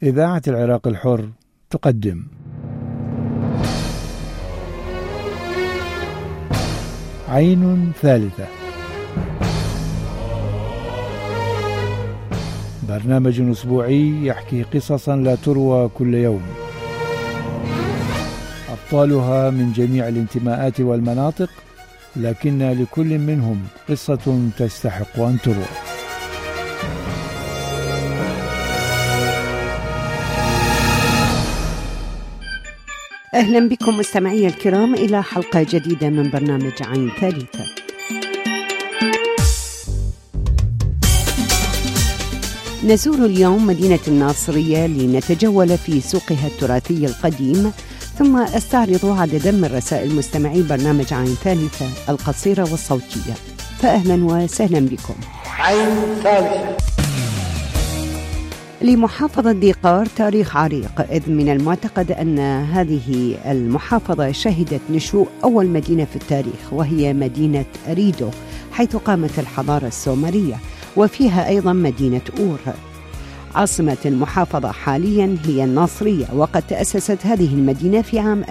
إذاعة العراق الحر تقدم عين ثالثة، برنامج أسبوعي يحكي قصصا لا تروى كل يوم، أبطالها من جميع الانتماءات والمناطق، لكن لكل منهم قصة تستحق أن تروى. أهلا بكم مستمعي الكرام إلى حلقة جديدة من برنامج عين ثالثة. نزور اليوم مدينة الناصرية لنتجول في سوقها التراثي القديم، ثم أستعرض عددا من رسائل مستمعي برنامج عين ثالثة القصيرة والصوتية. فأهلا وسهلا بكم. عين ثالثة. لمحافظة ديقار تاريخ عريق، إذ من المعتقد أن هذه المحافظة شهدت نشوء أول مدينة في التاريخ، وهي مدينة أريدو، حيث قامت الحضارة السومرية، وفيها أيضا مدينة أور. عاصمة المحافظة حاليا هي الناصرية، وقد تأسست هذه المدينة في عام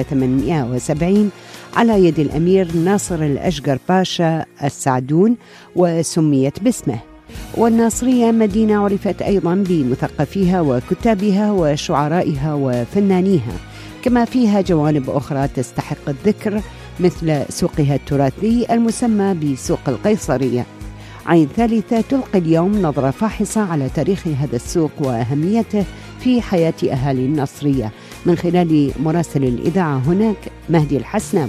1870 على يد الأمير ناصر الأشقر باشا السعدون، وسميت باسمه. والناصرية مدينة عرفت أيضا بمثقفيها وكتابها وشعرائها وفنانيها، كما فيها جوانب أخرى تستحق الذكر مثل سوقها التراثي المسمى بسوق القيصرية. عين ثالثة تلقي اليوم نظرة فاحصة على تاريخ هذا السوق وأهميته في حياة أهالي الناصرية، من خلال مراسل الإذاعة هناك مهدي الحسناوي.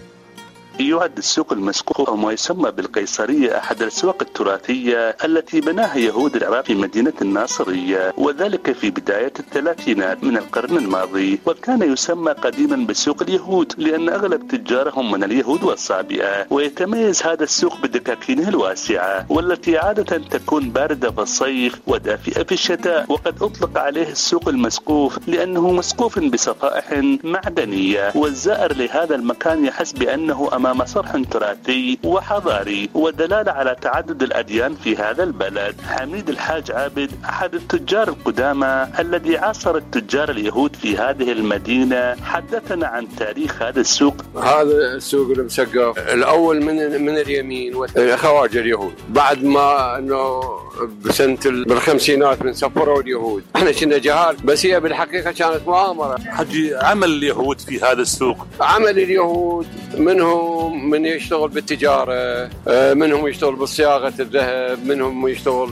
يعد السوق المسقوف أو ما يسمى بالقيصرية أحد الأسواق التراثية التي بناها يهود العراق في مدينة الناصرية، وذلك في بداية الثلاثينات من القرن الماضي، وكان يسمى قديما بسوق اليهود لأن أغلب تجارهم من اليهود والصابئة. ويتميز هذا السوق بدكاكينه الواسعة، والتي عادة تكون باردة في الصيف ودافئة في الشتاء. وقد أطلق عليه السوق المسقوف لأنه مسقوف بصفائح معدنية، والزائر لهذا المكان يحس بأنه أمام صرح تراثي وحضاري، ودلالة على تعدد الأديان في هذا البلد. حميد الحاج عابد أحد التجار القدامى الذي عاصر التجار اليهود في هذه المدينة حدثنا عن تاريخ هذا السوق. هذا السوق المسقف الأول من اليمين خواجة اليهود، بعد ما أنه بسنة بالخمسينات من سفروا اليهود، احنا كنا جهال، بس هي بالحقيقة كانت مؤامرة. حجي عمل اليهود في هذا السوق، عمل اليهود منهم من يشتغل بالتجارة، منهم يشتغل بالصياغة الذهب، منهم يشتغل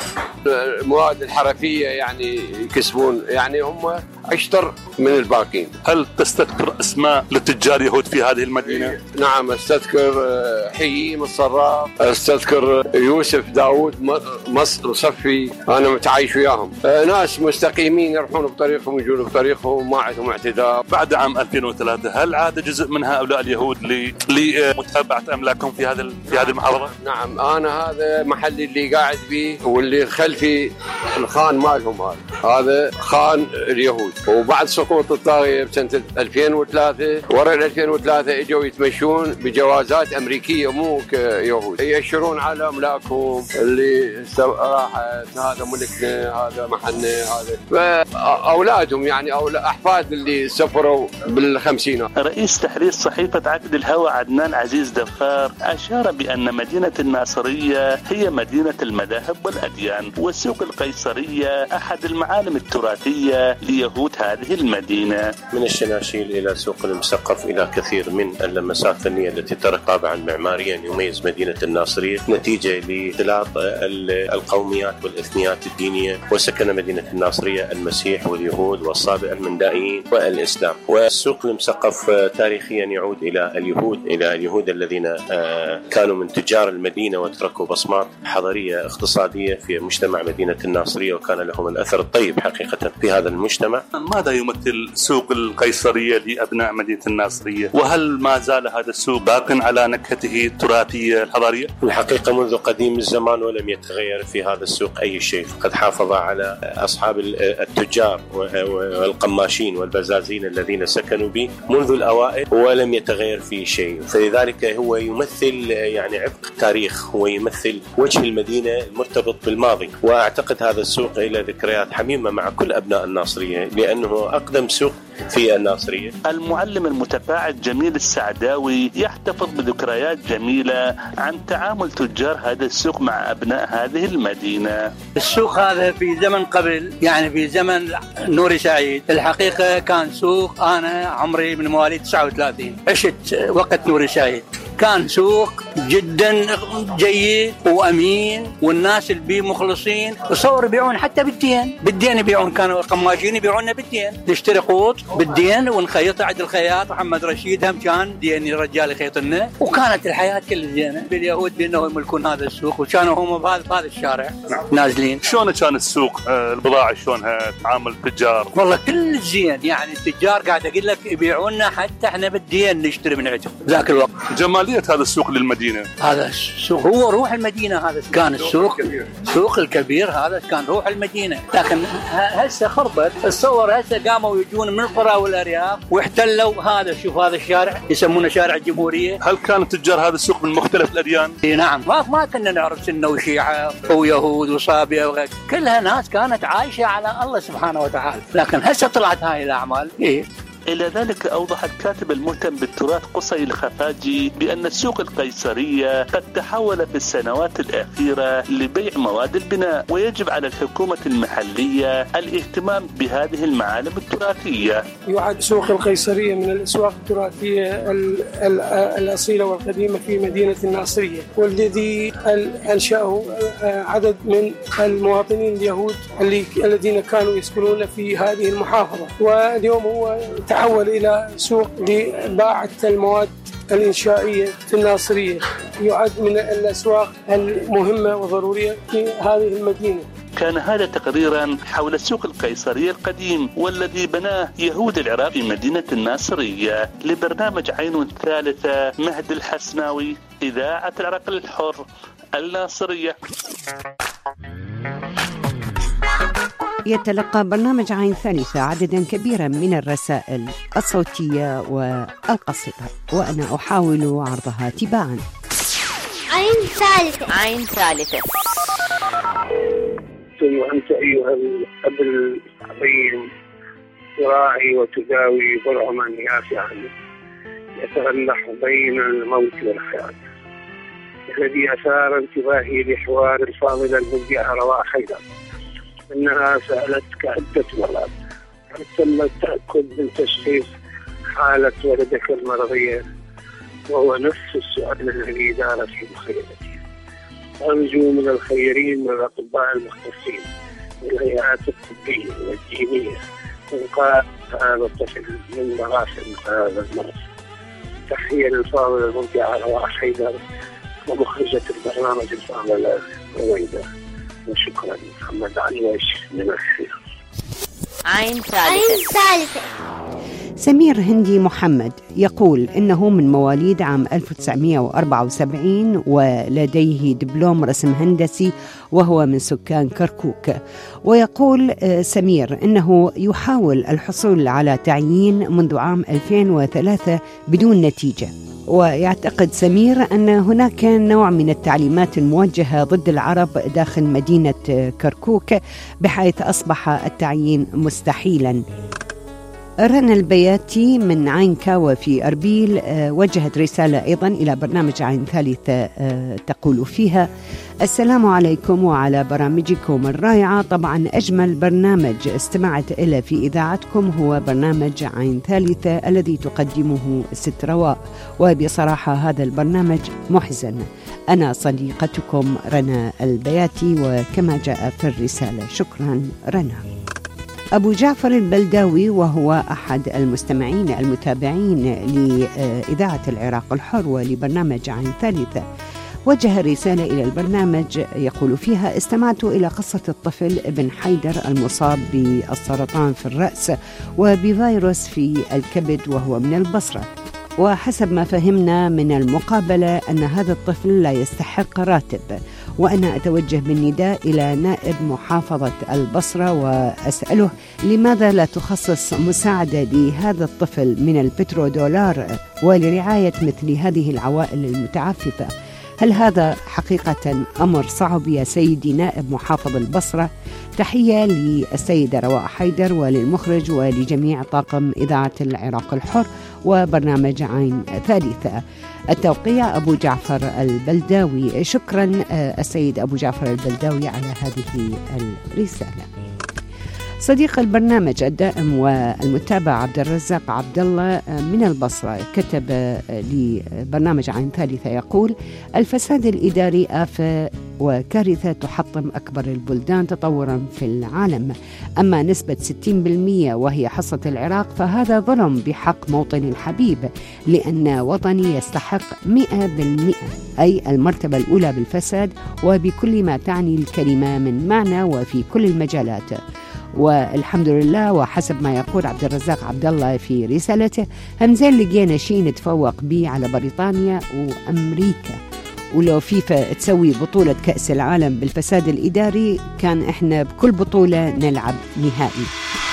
بالمواد الحرفية، يعني يكسبون، يعني هم أشطر من الباقين. هل تستذكر أسماء للتجار يهود في هذه المدينة؟ نعم استذكر حييم الصراف، استذكر يوسف داود مصر صفي، أنا متعايش وياهم، ناس مستقيمين يروحون بطريقهم ويجون بطريقهم، ما عندهم اعتداء. بعد عام 2003 هل عاد جزء من هؤلاء اليهود لمتابعة أملاكهم في هذه المحافظة؟ نعم، أنا هذا محلي اللي قاعد به، واللي خلفي الخان مالهم، هذا خان اليهود. وبعد سقوط الطاغية بسنة 2003 وراء 2003 اجوا يتمشون بجوازات أمريكية، مو كيهود، يأشرون على أملاكهم اللي راحت، هذا ملكنا، هذا محلنا، هذا فأولادهم، يعني أحفاد اللي سافروا بالخمسينات. رئيس تحرير صحيفة عقد الهوى عدنان عزيز دفار أشار بأن مدينة الناصرية هي مدينة المذاهب والأديان، والسوق القيصرية أحد المعالم التراثية ليهود هذه المدينة. من الشناشيل إلى سوق المسقف إلى كثير من اللمسات الفنية التي ترى طابعا معماريا يميز مدينة الناصرية نتيجة لاختلاط القوميات والإثنيات الدينية. وسكن مدينة الناصرية المسيح واليهود والصابئة المندائيين والإسلام. والسوق المسقف تاريخيا يعود إلى اليهود الذين كانوا من تجار المدينة وتركوا بصمات حضارية اقتصادية في مجتمع مدينة الناصرية، وكان لهم الأثر الطيب حقيقة في هذا المجتمع. ماذا يمثل سوق القيصرية لأبناء مدينة الناصرية؟ وهل ما زال هذا السوق باق على نكهته التراثية الحضارية؟ الحقيقة منذ قديم الزمان ولم يتغير في هذا السوق أي شيء. قد حافظ على أصحاب التجار والقماشين والبزازين الذين سكنوا به منذ الأوائل ولم يتغير فيه شيء. فلذلك هو يمثل يعني عبق تاريخ، هو يمثل وجه المدينة المرتبط بالماضي. وأعتقد هذا السوق إلى ذكريات حميمة مع كل أبناء الناصرية لأنه أقدم سوق في الناصرية. المعلم المتقاعد جميل السعداوي يحتفظ بذكريات جميلة عن تعامل تجار هذا السوق مع أبناء هذه المدينة. السوق هذا في زمن قبل، يعني في زمن نوري سعيد، الحقيقة كان سوق، أنا عمري من مواليد 39 عشت وقت نوري سعيد، كان سوق جدا جيد وأمين، والناس اللي بيه مخلصين، تصور يبيعون حتى بالدين يبيعون، كانوا القماشين يبيعوننا بالدين، نشتري قوط بالدين ونخيطها عند الخياط محمد رشيد، هم كان ديني رجال يخيط لنا، وكانت الحياة كل زينة. باليهود بأنهم يملكون هذا السوق وكانوا هم بهذا الشارع نازلين. شلون كان السوق؟ البضاعة شلونها؟ تعامل التجار؟ والله كل زين، يعني التجار قاعد أقول لك يبيعوننا حتى احنا بالدين نشتري من عندهم ذاك الوقت. جمالية هذا السوق للمدينة، هذا السوق هو روح المدينة، هذا كان السوق الكبير هذا كان روح المدينة. لكن هسه خربت، تصور هسه قاموا يجون من القرى والأرياف واحتلوا هذا. شوف هذا الشارع يسمونه شارع الجمهورية. هل كان التجار هذا السوق من مختلف الأديان؟ نعم، ما كنا نعرف سنة وشيعة ويهود وصابئة وغير، كلها ناس كانت عايشة على الله سبحانه وتعالى. لكن هسه طلعت هاي الأعمال. إلى ذلك أوضح الكاتب المهتم بالتراث قصي الخفاجي بأن السوق القيصرية قد تحول في السنوات الأخيرة لبيع مواد البناء، ويجب على الحكومة المحلية الاهتمام بهذه المعالم التراثية. يعد سوق القيصرية من الأسواق التراثية الأصيلة والقديمة في مدينة الناصرية، والذي أنشأه عدد من المواطنين اليهود الذين كانوا يسكنون في هذه المحافظة. واليوم هو تحول إلى سوق لباعة المواد الإنشائية في الناصرية، يعد من الأسواق المهمة وضرورية في هذه المدينة. كان هذا تقريرا حول السوق القيصرية القديم والذي بناه يهود العراق في مدينة الناصرية. لبرنامج عين ثالثة، مهد الحسناوي، إذاعة العراق الحر، الناصرية. يتلقى برنامج عين ثالثة عددا كبيرا من الرسائل الصوتية والقصيرة، وأنا أحاول عرضها تباعا. عين ثالثة. عين ثالثة. وأنت أيها الأب العظيم تراعي وتداوي برعما يافعا يتغلح بين الموت والحياة، الذي أثار انتباهي لحوار الفاضلة المبدعة رواء حيدر، أنها سألتك عدة مرات هل تم التأكد من تشخيص حالة ولدك المرضية، وهو نفس السؤال الذي دار في مخيلتي. أرجو من الخيرين من الأطباء المختصين والهيئات الطبية والدينية إنقاذ هذا الطفل من مغاسل هذا المرض. تحية للفاضلة المبدعة رواء حيدر ومخرجة البرنامج الفاضلة رويدة، وشكرا. محمد علي وش من الخير. عين ثالثة. سمير هندي محمد يقول إنه من مواليد عام 1974 ولديه دبلوم رسم هندسي وهو من سكان كركوك. ويقول سمير إنه يحاول الحصول على تعيين منذ عام 2003 بدون نتيجة. ويعتقد سمير أن هناك نوع من التعليمات الموجهة ضد العرب داخل مدينة كركوك، بحيث أصبح التعيين مستحيلا. رنا البياتي من عين كاوة في أربيل وجهت رسالة أيضا إلى برنامج عين ثالثة تقول فيها: السلام عليكم وعلى برامجكم الرائعة. طبعا أجمل برنامج استمعت إلى في إذاعتكم هو برنامج عين ثالثة الذي تقدمه ست رواء، وبصراحة هذا البرنامج محزن. أنا صديقتكم رنا البياتي، وكما جاء في الرسالة. شكرا رنا. أبو جعفر البلداوي وهو أحد المستمعين المتابعين لإذاعة العراق الحر ولبرنامج عين ثالثة وجه رسالة إلى البرنامج يقول فيها: استمعت إلى قصة الطفل ابن حيدر المصاب بالسرطان في الرأس وبفيروس في الكبد وهو من البصرة، وحسب ما فهمنا من المقابلة أن هذا الطفل لا يستحق راتب، وأنا أتوجه بالنداء إلى نائب محافظة البصرة وأسأله لماذا لا تخصص مساعدة لهذا الطفل من البترودولار ولرعاية مثل هذه العوائل المتعففة. هل هذا حقيقة أمر صعب يا سيدي نائب محافظ البصرة؟ تحية للسيدة رواء حيدر وللمخرج ولجميع طاقم إذاعة العراق الحر وبرنامج عين ثالثة. التوقيع أبو جعفر البلداوي. شكرا السيد أبو جعفر البلداوي على هذه الرسالة. صديق البرنامج الدائم والمتابع عبد الرزاق عبد الله من البصرة كتب لبرنامج عين ثالثة يقول: الفساد الإداري آفة وكارثة تحطم أكبر البلدان تطورا في العالم، أما نسبة 60% وهي حصة العراق فهذا ظلم بحق موطني الحبيب، لأن وطني يستحق 100%، أي المرتبة الأولى بالفساد وبكل ما تعني الكلمة من معنى وفي كل المجالات. والحمد لله، وحسب ما يقول عبد الرزاق عبد الله في رسالته، همزين لقينا شيء نتفوق به على بريطانيا وأمريكا، ولو فيفا تسوي بطولة كأس العالم بالفساد الإداري كان إحنا بكل بطولة نلعب نهائي.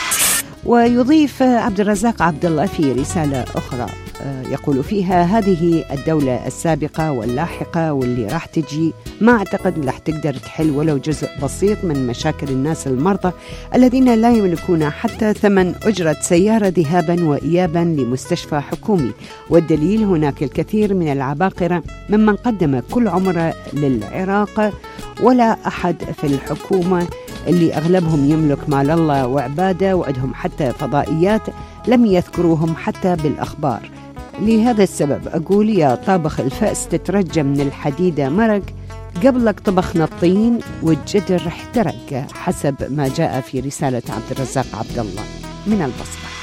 ويضيف عبد الرزاق عبد الله في رسالة أخرى يقول فيها: هذه الدولة السابقة واللاحقة واللي راح تجي ما أعتقد راح تقدر تحل ولو جزء بسيط من مشاكل الناس المرضى الذين لا يملكون حتى ثمن أجرة سيارة ذهابا وإيابا لمستشفى حكومي، والدليل هناك الكثير من العباقرة ممن قدم كل عمره للعراق، ولا أحد في الحكومة اللي أغلبهم يملك مال الله وعبادة وعندهم حتى فضائيات لم يذكروهم حتى بالأخبار. لهذا السبب أقول يا طابخ الفأس تترجى من الحديدة مرق، قبلك طبخنا الطين والجدر احترق، حسب ما جاء في رسالة عبد الرزاق عبد الله من البصرة.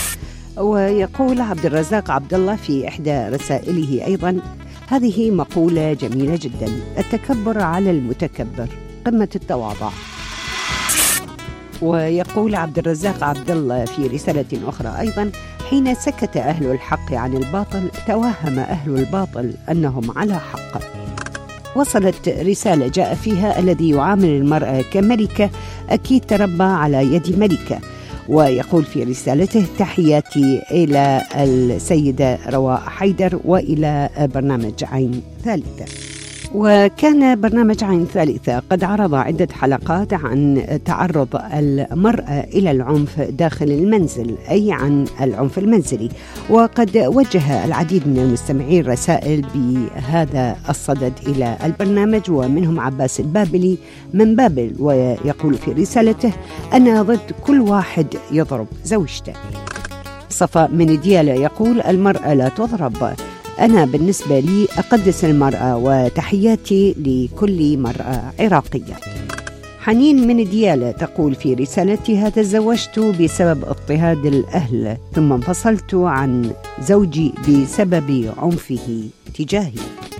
ويقول عبد الرزاق عبد الله في إحدى رسائله أيضا: هذه مقولة جميلة جدا: التكبر على المتكبر قمة التواضع. ويقول عبد الرزاق عبد الله في رسالة أخرى أيضا: حين سكت أهل الحق عن الباطل توهم أهل الباطل أنهم على حق. وصلت رسالة جاء فيها: الذي يعامل المرأة كملكة أكيد تربى على يد ملكة. ويقول في رسالته: تحياتي إلى السيدة رواء حيدر وإلى برنامج عين ثالثة. وكان برنامج عين ثالثة قد عرض عدة حلقات عن تعرض المرأة إلى العنف داخل المنزل، أي عن العنف المنزلي، وقد وجه العديد من المستمعين رسائل بهذا الصدد إلى البرنامج، ومنهم عباس البابلي من بابل، ويقول في رسالته: أنا ضد كل واحد يضرب زوجته. صفاء من ديالة يقول: المرأة لا تضرب، أنا بالنسبة لي أقدس المرأة، وتحياتي لكل مرأة عراقية. حنين من ديالة تقول في رسالتها: تزوجت بسبب اضطهاد الأهل ثم انفصلت عن زوجي بسبب عنفه تجاهي.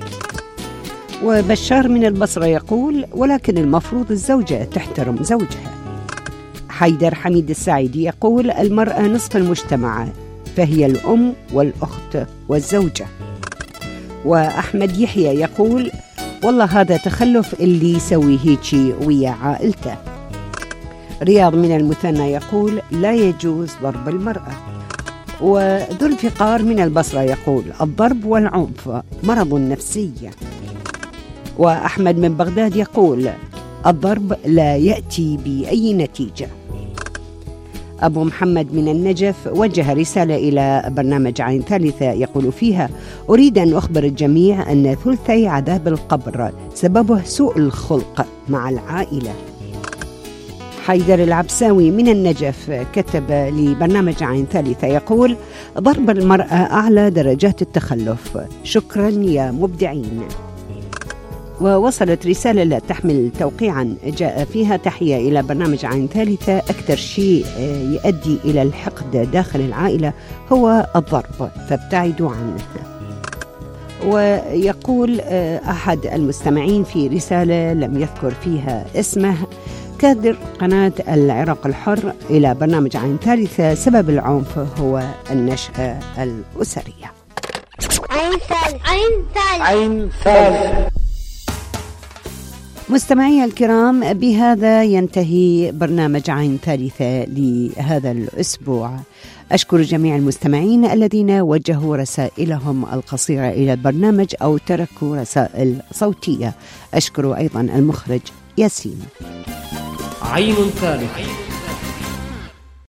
وبشار من البصرة يقول: ولكن المفروض الزوجة تحترم زوجها. حيدر حميد السعيدي يقول: المرأة نصف المجتمع، فهي الأم والأخت والزوجة. وأحمد يحيى يقول: والله هذا تخلف اللي يسوي هيجي ويا عائلته. رياض من المثنى يقول: لا يجوز ضرب المرأة. وذو الفقار من البصرة يقول: الضرب والعنف مرض نفسي. وأحمد من بغداد يقول: الضرب لا يأتي بأي نتيجة. أبو محمد من النجف وجه رسالة إلى برنامج عين ثالثة يقول فيها: أريد أن أخبر الجميع أن ثلثي عذاب القبر سببه سوء الخلق مع العائلة. حيدر العبساوي من النجف كتب لبرنامج عين ثالثة يقول: ضرب المرأة أعلى درجات التخلف، شكرا يا مبدعين. ووصلت رسالة لا تحمل توقيعا جاء فيها: تحية إلى برنامج عين ثالثة، أكثر شيء يؤدي إلى الحقد داخل العائلة هو الضرب، فابتعدوا عنه. ويقول أحد المستمعين في رسالة لم يذكر فيها اسمه: كادر قناة العراق الحر إلى برنامج عين ثالثة، سبب العنف هو النشأة الأسرية. عين ثالثة. عين ثالثة. عين ثالثة. مستمعي الكرام، بهذا ينتهي برنامج عين ثالثة لهذا الأسبوع. أشكر جميع المستمعين الذين وجهوا رسائلهم القصيرة إلى البرنامج أو تركوا رسائل صوتية. أشكر أيضا المخرج ياسين. عين ثالثة.